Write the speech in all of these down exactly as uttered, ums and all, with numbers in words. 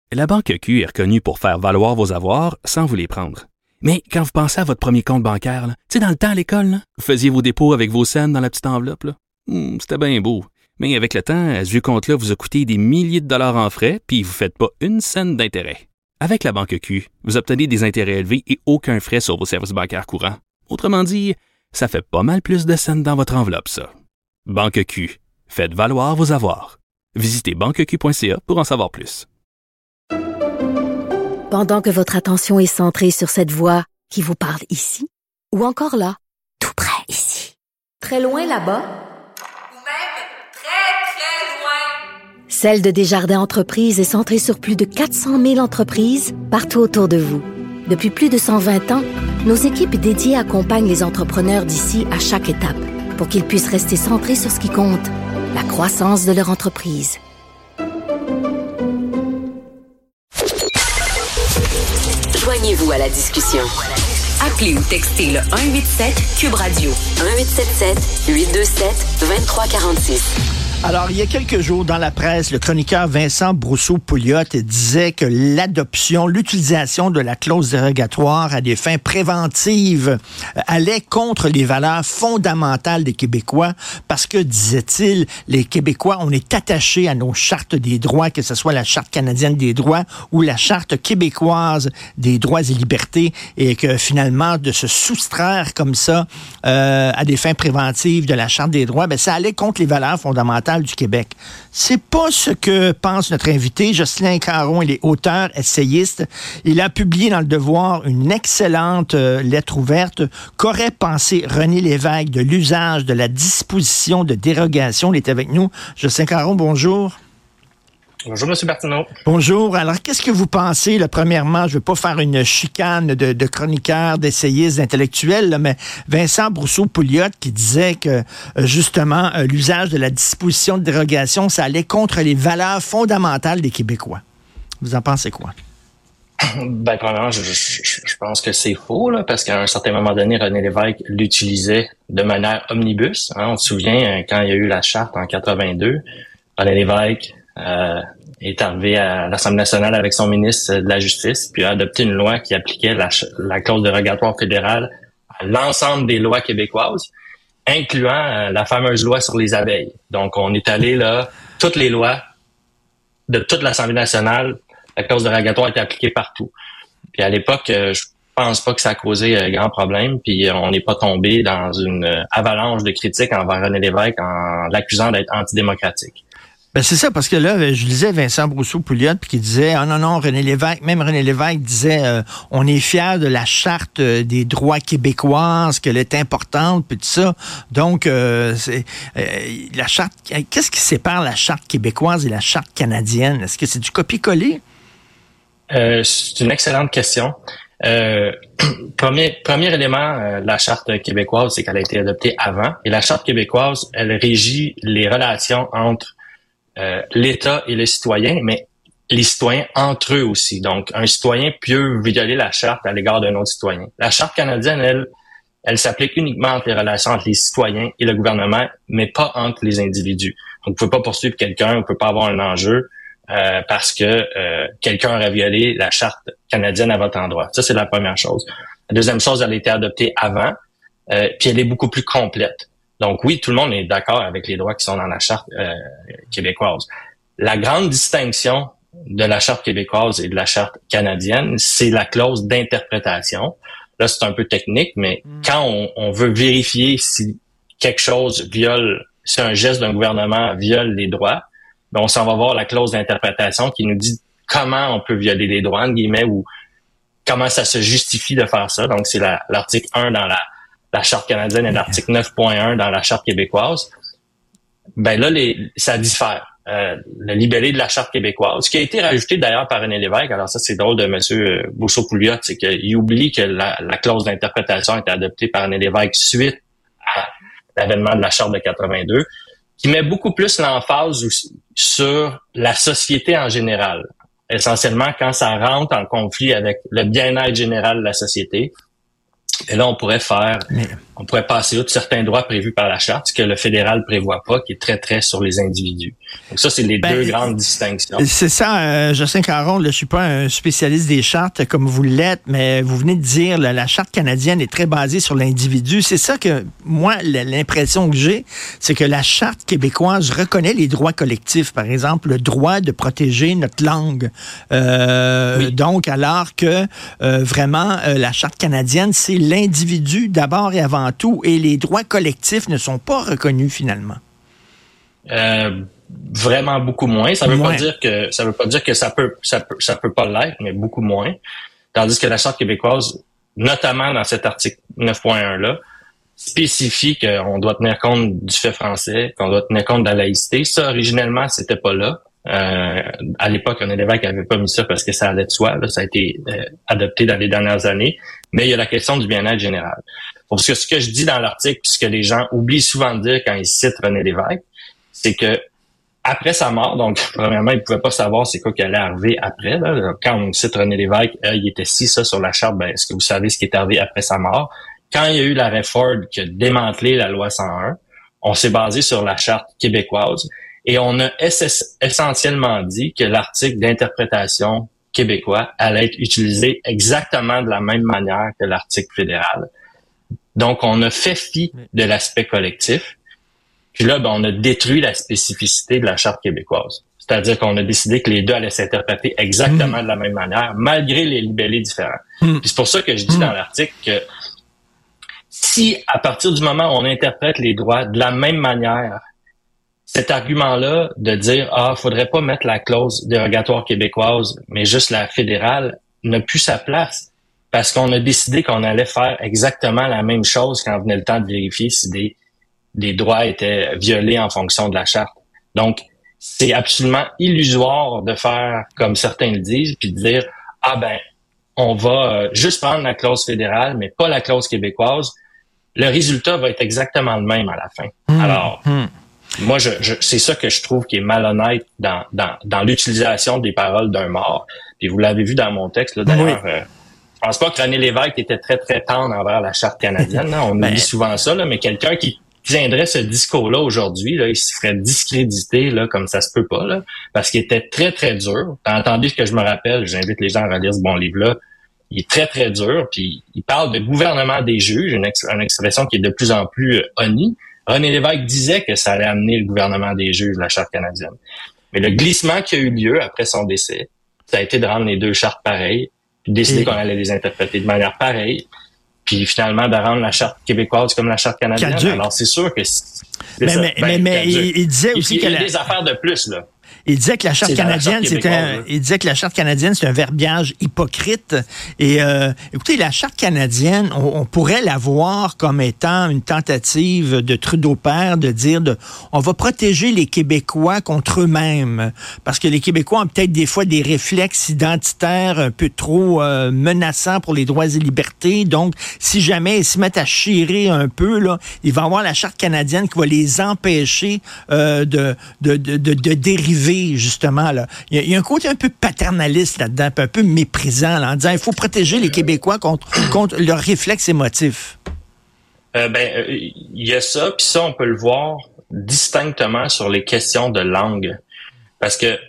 La Banque Q est reconnue pour faire valoir vos avoirs sans vous les prendre. Mais quand vous pensez à votre premier compte bancaire, tu sais, dans le temps à l'école, là, vous faisiez vos dépôts avec vos scènes dans la petite enveloppe. Là. Hum, c'était bien beau. Mais avec le temps, ce vieux compte-là vous a coûté des milliers de dollars en frais, puis vous ne faites pas une scène d'intérêt. Avec la Banque Q, vous obtenez des intérêts élevés et aucun frais sur vos services bancaires courants. Autrement dit, ça fait pas mal plus de scènes dans votre enveloppe, ça. Banque Q. Faites valoir vos avoirs. Visitez banque q point c a pour en savoir plus. Pendant que votre attention est centrée sur cette voix qui vous parle ici, ou encore là, tout près ici, très loin là-bas, ou même très, très loin, Celle de Desjardins Entreprises est centrée sur plus de quatre cent mille entreprises partout autour de vous. Depuis plus de cent vingt ans, nos équipes dédiées accompagnent les entrepreneurs d'ici à chaque étape pour qu'ils puissent rester centrés sur ce qui compte, la croissance de leur entreprise. Joignez-vous à la discussion. Appelez ou textez le un huit sept Cube Radio un huit sept sept huit deux sept deux trois quatre six. Alors, il y a quelques jours, dans la presse, le chroniqueur Vincent Brousseau-Pouliot disait que l'adoption, l'utilisation de la clause dérogatoire à des fins préventives allait contre les valeurs fondamentales des Québécois parce que, disait-il, les Québécois, on est attachés à nos chartes des droits, que ce soit la Charte canadienne des droits ou la Charte québécoise des droits et libertés, et que finalement, de se soustraire comme ça euh, à des fins préventives de la Charte des droits, ben, ça allait contre les valeurs fondamentales du Québec. C'est pas ce que pense notre invité, Jocelyn Caron. Il est auteur, essayiste. Il a publié dans Le Devoir une excellente euh, lettre ouverte qu'aurait pensé René Lévesque de l'usage de la disposition de dérogation. Il est avec nous. Jocelyn Caron, bonjour. Bonjour, M. Martineau. Bonjour. Alors, qu'est-ce que vous pensez, là, premièrement, je ne veux pas faire une chicane de, de chroniqueurs, d'essayistes, d'intellectuels, là, mais Vincent Brousseau-Pouliot qui disait que, euh, justement, euh, l'usage de la disposition de dérogation, ça allait contre les valeurs fondamentales des Québécois. Vous en pensez quoi? Ben, premièrement, je, je, je pense que c'est faux, là, parce qu'à un certain moment donné, René Lévesque l'utilisait de manière omnibus. Hein. On se souvient, quand il y a eu la Charte en quatre-vingt-deux, René Lévesque Euh, est arrivé à l'Assemblée nationale avec son ministre de la Justice, puis a adopté une loi qui appliquait la, la clause dérogatoire fédérale à l'ensemble des lois québécoises, incluant euh, la fameuse loi sur les abeilles. Donc, on est allé là, toutes les lois de toute l'Assemblée nationale, la clause dérogatoire était appliquée partout. Puis à l'époque, euh, je pense pas que ça a causé euh, grand problème, puis euh, on n'est pas tombé dans une euh, avalanche de critiques envers René Lévesque en l'accusant d'être antidémocratique. Ben c'est ça, parce que là, je lisais Vincent Brousseau-Pouliot puis qui disait, ah non, non, René Lévesque, même René Lévesque disait, euh, on est fiers de la Charte des droits québécoises, qu'elle est importante, puis tout ça. Donc, euh, c'est, euh, la Charte, qu'est-ce qui sépare la Charte québécoise et la Charte canadienne? Est-ce que c'est du copier-coller? Euh, c'est une excellente question. Euh, premier, premier élément, euh, la Charte québécoise, c'est qu'elle a été adoptée avant. Et la Charte québécoise, elle régit les relations entre Euh, l'État et le citoyen, mais les citoyens entre eux aussi. Donc, un citoyen peut violer la charte à l'égard d'un autre citoyen. La charte canadienne, elle, elle s'applique uniquement entre les relations entre les citoyens et le gouvernement, mais pas entre les individus. Donc, vous ne pouvez pas poursuivre quelqu'un, on ne peut pas avoir un enjeu euh, parce que euh, quelqu'un aurait violé la charte canadienne à votre endroit. Ça, c'est la première chose. La deuxième chose, elle a été adoptée avant, euh, puis elle est beaucoup plus complète. Donc oui, tout le monde est d'accord avec les droits qui sont dans la Charte euh, québécoise. La grande distinction de la Charte québécoise et de la Charte canadienne, c'est la clause d'interprétation. Là, c'est un peu technique, mais mmh. quand on, on veut vérifier si quelque chose viole, si un geste d'un gouvernement viole les droits, ben on s'en va voir la clause d'interprétation qui nous dit comment on peut violer les droits, entre guillemets, ou comment ça se justifie de faire ça. Donc, c'est la, l'article un dans la la Charte canadienne et l'article neuf point un dans la Charte québécoise, ben là, les, ça diffère. Euh, le libellé de la Charte québécoise, ce qui a été rajouté d'ailleurs par René Lévesque, alors ça, c'est drôle de M. Brousseau-Pouliot, c'est qu'il oublie que la, la clause d'interprétation a été adoptée par René Lévesque suite à l'avènement de la Charte de quatre-vingt-deux, qui met beaucoup plus l'emphase sur la société en général. Essentiellement, quand ça rentre en conflit avec le bien-être général de la société. Et là, on pourrait faire mais, on pourrait passer outre certains droits prévus par la Charte, ce que le fédéral prévoit pas, qui est très, très sur les individus. Donc ça, c'est les ben, deux grandes distinctions. C'est ça, euh, Jocelyn Caron, là, je suis pas un spécialiste des chartes comme vous l'êtes, mais vous venez de dire, là, la Charte canadienne est très basée sur l'individu. C'est ça que, moi, l'impression que j'ai, c'est que la Charte québécoise reconnaît les droits collectifs. Par exemple, le droit de protéger notre langue. Euh, oui. Donc, alors que, euh, vraiment, euh, la Charte canadienne, c'est l'individu d'abord et avant tout, et les droits collectifs ne sont pas reconnus finalement. Euh, vraiment beaucoup moins. Ça veut moins. pas dire que ça veut pas dire que ça peut ça peut ça peut pas l'être, mais beaucoup moins. Tandis que la Charte québécoise, notamment dans cet article neuf point un là, spécifie qu'on doit tenir compte du fait français, qu'on doit tenir compte de la laïcité. Ça, originellement, c'était pas là. Euh, à l'époque, René Lévesque n'avait pas mis ça parce que ça allait de soi. Là, ça a été euh, adopté dans les dernières années. Mais il y a la question du bien-être général. Parce que ce que je dis dans l'article, puis ce que les gens oublient souvent de dire quand ils citent René Lévesque, c'est que après sa mort, donc premièrement, ils ne pouvaient pas savoir c'est quoi qui allait arriver après. Là. Quand on cite René Lévesque, euh, il était ci, ça sur la charte, ben, est-ce que vous savez ce qui est arrivé après sa mort? Quand il y a eu l'arrêt Ford qui a démantelé la loi cent un, on s'est basé sur la charte québécoise et on a ess- essentiellement dit que l'article d'interprétation québécois allait être utilisé exactement de la même manière que l'article fédéral. Donc, on a fait fi de l'aspect collectif. Puis là, ben, on a détruit la spécificité de la Charte québécoise. C'est-à-dire qu'on a décidé que les deux allaient s'interpréter exactement mmh. de la même manière, malgré les libellés différents. Mmh. Puis c'est pour ça que je dis mmh. dans l'article que si, à partir du moment où on interprète les droits de la même manière, cet argument-là de dire « Ah, faudrait pas mettre la clause dérogatoire québécoise, mais juste la fédérale », n'a plus sa place. Parce qu'on a décidé qu'on allait faire exactement la même chose quand venait le temps de vérifier si des, des droits étaient violés en fonction de la Charte. Donc, c'est absolument illusoire de faire comme certains le disent, puis de dire « Ah ben, on va euh, juste prendre la clause fédérale, mais pas la clause québécoise. » Le résultat va être exactement le même à la fin. Mmh, Alors, mmh. moi, je, je, c'est ça que je trouve qui est malhonnête dans, dans, dans l'utilisation des paroles d'un mort. Puis vous l'avez vu dans mon texte, là, d'ailleurs... Oui. Euh, Je pense pas que René Lévesque était très, très tendre envers la Charte canadienne. Hein? On ben... oublie souvent ça, là, mais quelqu'un qui tiendrait ce discours-là aujourd'hui, là, il se ferait discréditer là, comme ça se peut pas, là, parce qu'il était très, très dur. T'as entendu ce que je me rappelle, j'invite les gens à relire ce bon livre-là. Il est très, très dur, puis il parle de gouvernement des juges, une, ex- une expression qui est de plus en plus euh, honnie. René Lévesque disait que ça allait amener le gouvernement des juges, la Charte canadienne. Mais le glissement qui a eu lieu après son décès, ça a été de rendre les deux chartes pareilles, puis décider Et... qu'on allait les interpréter de manière pareille, puis finalement de rendre la Charte québécoise comme la Charte canadienne. Caduc. Alors c'est sûr que c'est, c'est mais, ça. Mais, ben, mais, mais il, il disait aussi il, qu'il y a des affaires de plus, là. Il disait que la Charte canadienne, c'était un, il disait que la Charte canadienne, c'est un verbiage hypocrite. Et euh, écoutez, la Charte canadienne, on, on pourrait la voir comme étant une tentative de Trudeau père de dire de, on va protéger les Québécois contre eux-mêmes, parce que les Québécois ont peut-être des fois des réflexes identitaires un peu trop euh, menaçants pour les droits et libertés. Donc, si jamais ils se mettent à chirer un peu, là, il va y avoir la Charte canadienne qui va les empêcher euh, de, de, de, de, de dériver. Justement, là. Il y a, il y a un côté un peu paternaliste là-dedans, un peu méprisant, là, en disant il faut protéger les Québécois contre, contre leurs réflexes émotifs. Euh, ben, il euh, y a ça, puis ça, on peut le voir distinctement sur les questions de langue. Parce que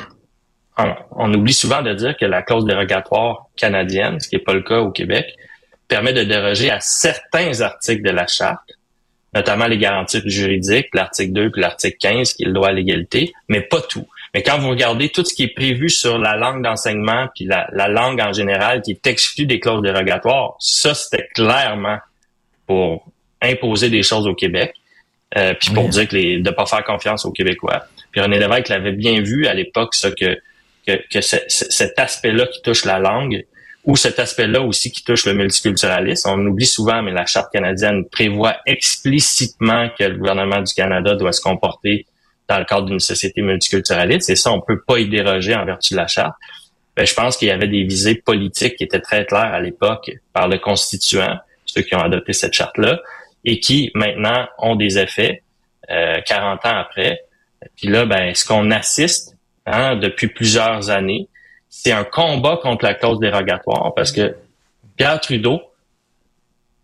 on, on oublie souvent de dire que la clause dérogatoire canadienne, ce qui n'est pas le cas au Québec, permet de déroger à certains articles de la Charte, notamment les garanties juridiques, l'article deux puis l'article quinze, qui est le droit à l'égalité, mais pas tout. Mais quand vous regardez tout ce qui est prévu sur la langue d'enseignement puis la, la langue en général qui est exclue des clauses dérogatoires, ça, c'était clairement pour imposer des choses au Québec, euh, puis pour oui. dire que les, de pas faire confiance aux Québécois. Puis René Lévesque l'avait bien vu à l'époque, ça, que, que, que ce, ce, cet aspect-là qui touche la langue, ou cet aspect-là aussi qui touche le multiculturalisme. On oublie souvent, mais la Charte canadienne prévoit explicitement que le gouvernement du Canada doit se comporter dans le cadre d'une société multiculturaliste, et ça, on peut pas y déroger en vertu de la Charte. Ben, je pense qu'il y avait des visées politiques qui étaient très claires à l'époque par le constituant, ceux qui ont adopté cette Charte-là, et qui, maintenant, ont des effets euh, quarante ans après. Puis là, ben, ce qu'on assiste hein, depuis plusieurs années, c'est un combat contre la clause dérogatoire parce que Pierre Trudeau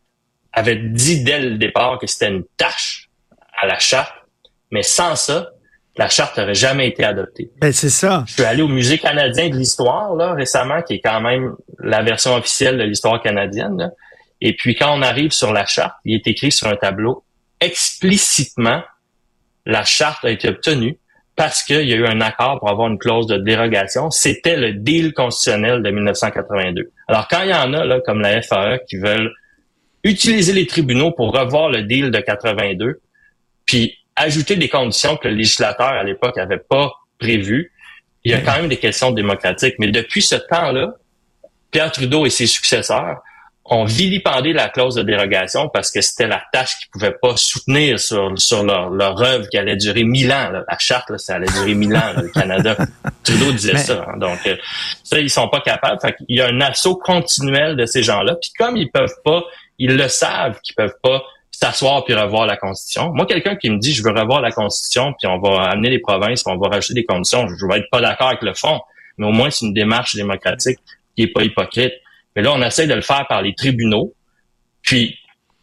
avait dit dès le départ que c'était une tâche à la charte, mais sans ça, la charte n'aurait jamais été adoptée. Ben, c'est ça. Je suis allé au Musée canadien de l'histoire là récemment, qui est quand même la version officielle de l'histoire canadienne. Là. Et puis quand on arrive sur la charte, il est écrit sur un tableau explicitement, la charte a été obtenue parce qu'il y a eu un accord pour avoir une clause de dérogation. C'était le deal constitutionnel de dix-neuf cent quatre-vingt-deux. Alors quand il y en a là comme la F A E qui veulent utiliser les tribunaux pour revoir le deal de quatre-vingt-deux, puis ajouter des conditions que le législateur à l'époque avait pas prévues, il y a quand même des questions démocratiques. Mais depuis ce temps-là, Pierre Trudeau et ses successeurs ont vilipendé la clause de dérogation parce que c'était la tâche qu'ils pouvaient pas soutenir sur sur leur, leur œuvre qui allait durer mille ans. Là. La charte, là, ça allait durer mille ans, là, le Canada. Trudeau disait Mais... ça. Hein. Donc, euh, ça, ils sont pas capables. Fait qu'il y a un assaut continuel de ces gens-là. Puis comme ils peuvent pas, ils le savent qu'ils peuvent pas s'asseoir puis revoir la Constitution. Moi, quelqu'un qui me dit je veux revoir la Constitution puis on va amener les provinces puis on va rajouter des conditions, je vais être pas d'accord avec le fond. Mais au moins, c'est une démarche démocratique qui est pas hypocrite. Mais là, on essaie de le faire par les tribunaux. Puis,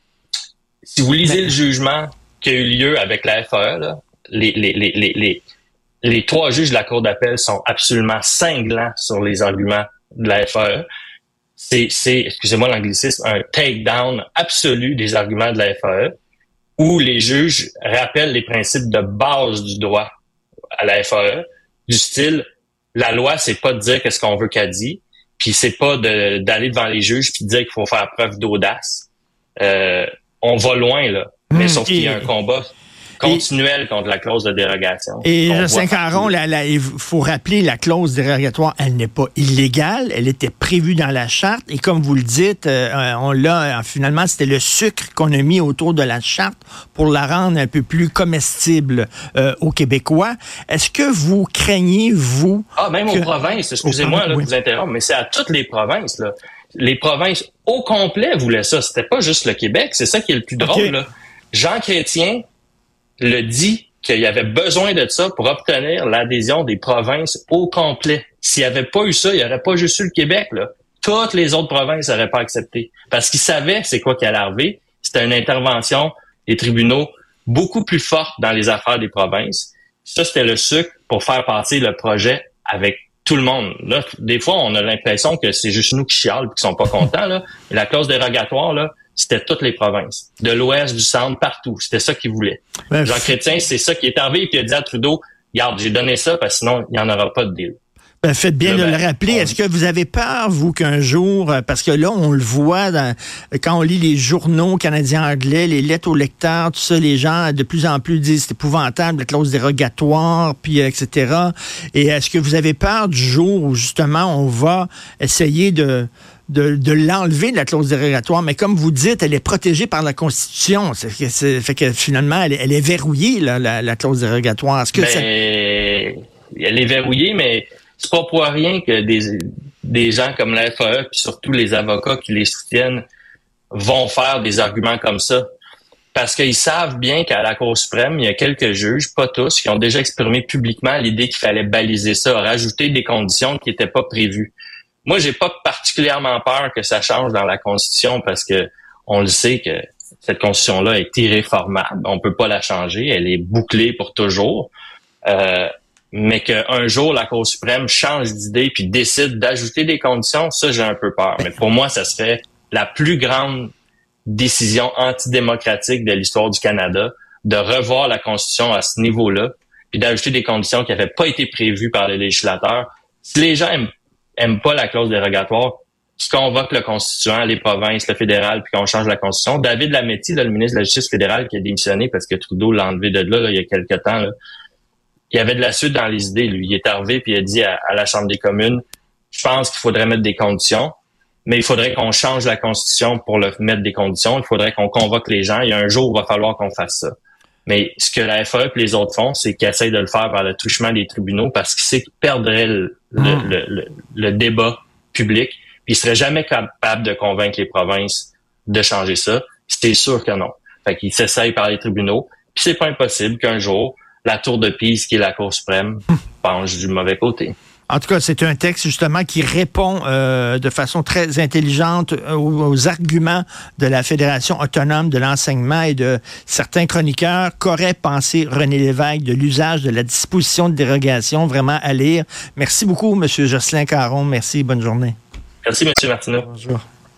si vous lisez le jugement qui a eu lieu avec la F A E, là, les, les, les, les, les, les trois juges de la Cour d'appel sont absolument cinglants sur les arguments de la F A E. C'est, c'est, excusez-moi l'anglicisme, un take-down absolu des arguments de la F A E, où les juges rappellent les principes de base du droit à la F A E, du style, la loi, c'est pas de dire qu'est-ce qu'on veut qu'elle dit, puis c'est pas de, d'aller devant les juges puis de dire qu'il faut faire preuve d'audace. Euh, on va loin, là. Mais mmh, sauf qu'il y a un combat continuel et, contre la clause de dérogation. Et Jocelyn Caron, il faut rappeler, la clause dérogatoire, elle n'est pas illégale, elle était prévue dans la charte, et comme vous le dites, euh, on l'a, finalement, c'était le sucre qu'on a mis autour de la charte pour la rendre un peu plus comestible euh, aux Québécois. Est-ce que vous craignez, vous... Ah, même que... aux provinces, excusez-moi de oui. vous interrompre, mais c'est à toutes les provinces, là. Les provinces au complet voulaient ça, c'était pas juste le Québec, c'est ça qui est le plus drôle, okay. là. Jean Chrétien le dit qu'il y avait besoin de ça pour obtenir l'adhésion des provinces au complet. S'il n'y avait pas eu ça, il n'y aurait pas juste eu le Québec, là. Toutes les autres provinces n'auraient pas accepté. Parce qu'ils savaient c'est quoi qui allait arriver. C'était une intervention des tribunaux beaucoup plus forte dans les affaires des provinces. Ça, c'était le sucre pour faire passer le projet avec tout le monde. Là, des fois, on a l'impression que c'est juste nous qui chialent et qui sont pas contents, là. Mais la clause dérogatoire, là, c'était toutes les provinces. De l'Ouest, du Centre, partout. C'était ça qu'ils voulaient. Ben, Jean Chrétien, c'est ça qui est arrivé et puis il a dit à Trudeau, regarde, j'ai donné ça parce que sinon, il n'y en aura pas de deal. Ben, faites bien là, de ben, le rappeler. On... Est-ce que vous avez peur, vous, qu'un jour, parce que là, on le voit dans, quand on lit les journaux canadiens-anglais, les lettres aux lecteurs, tout ça, les gens de plus en plus disent c'est épouvantable, la clause dérogatoire, puis et cetera. Et est-ce que vous avez peur du jour où, justement, on va essayer de... De, de l'enlever de la clause dérogatoire, mais comme vous dites, elle est protégée par la Constitution. C'est, c'est, fait que finalement, elle, elle est verrouillée, là, la, la clause dérogatoire. Est-ce que ben, ça... Elle est verrouillée, mais c'est pas pour rien que des, des gens comme la F A E, puis surtout les avocats qui les soutiennent, vont faire des arguments comme ça. Parce qu'ils savent bien qu'à la Cour suprême, il y a quelques juges, pas tous, qui ont déjà exprimé publiquement l'idée qu'il fallait baliser ça, rajouter des conditions qui n'étaient pas prévues. Moi, j'ai pas particulièrement peur que ça change dans la Constitution parce que on le sait que cette Constitution-là est irréformable. On peut pas la changer. Elle est bouclée pour toujours. Euh, mais qu'un jour, la Cour suprême change d'idée puis décide d'ajouter des conditions, ça, j'ai un peu peur. Mais pour moi, ça serait la plus grande décision antidémocratique de l'histoire du Canada de revoir la Constitution à ce niveau-là puis d'ajouter des conditions qui n'avaient pas été prévues par le législateur. Si les gens aiment aiment pas la clause dérogatoire, qui convoque le constituant, les provinces, le fédéral, puis qu'on change la Constitution. David Lametti, là, le ministre de la Justice fédérale, qui a démissionné parce que Trudeau l'a enlevé de là, là il y a quelque temps, là, il avait de la suite dans les idées. Lui, il est arrivé puis il a dit à, à la Chambre des communes, je pense qu'il faudrait mettre des conditions, mais il faudrait qu'on change la Constitution pour le mettre des conditions. Il faudrait qu'on convoque les gens. Il y a un jour où il va falloir qu'on fasse ça. Mais ce que la F A E et les autres font, c'est qu'ils essayent de le faire par le truchement des tribunaux parce qu'ils savent qu'ils perdraient le, mmh. le, le, le débat public. Puis ils seraient jamais capables de convaincre les provinces de changer ça. C'est sûr que non. Fait qu'ils s'essayent par les tribunaux. Puis c'est pas impossible qu'un jour, la Tour de Pise, qui est la Cour suprême, penche du mauvais côté. En tout cas, c'est un texte justement qui répond euh, de façon très intelligente aux, aux arguments de la Fédération autonome de l'enseignement et de certains chroniqueurs qu'aurait pensé René Lévesque de l'usage de la disposition de dérogation. Vraiment à lire. Merci beaucoup, M. Jocelyn Caron. Merci, bonne journée. Merci, M. Martineau. Bonjour.